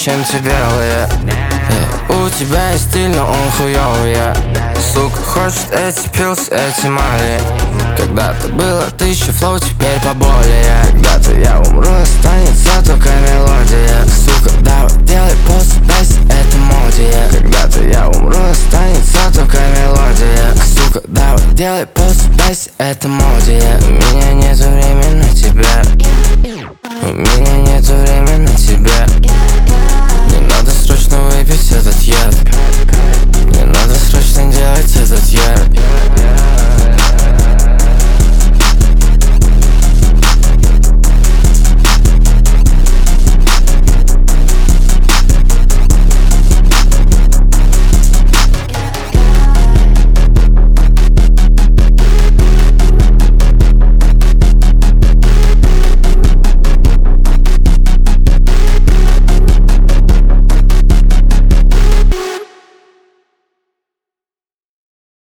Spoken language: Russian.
чем те белые. У тебя есть стиль, но он хуёвый. Сука хочет эти пилс, эти мали. Когда-то было 1000 флоу, теперь поболее. Когда-то я умру, останется только мелодия. Сука, давай делай пост, дайся, это моде. Когда-то я умру, останется только мелодия. Сука, давай делай пост, дайся, это моде. У меня нету времени на тебя. У меня нету времени на тебя. Мне надо срочно выпить этот яд. Мне надо срочно делать